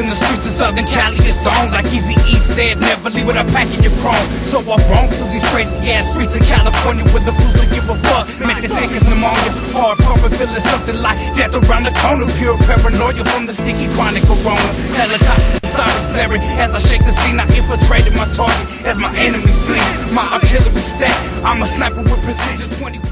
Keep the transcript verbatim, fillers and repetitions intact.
in the streets of Southern Cali, it's on. Like Eazy-E said, never leave without packing your chrome. So I roam through these crazy ass streets of California with the fools to give a fuck. Man, this ain't cause pneumonia. Hard pumping, feeling something like death around the corner. Pure paranoia from the sticky chronic corona. Helicopters and sirens blaring as I shake the scene. I infiltrated my target as my enemies bleed. My artillery stacked, I'm a sniper with precision. twenty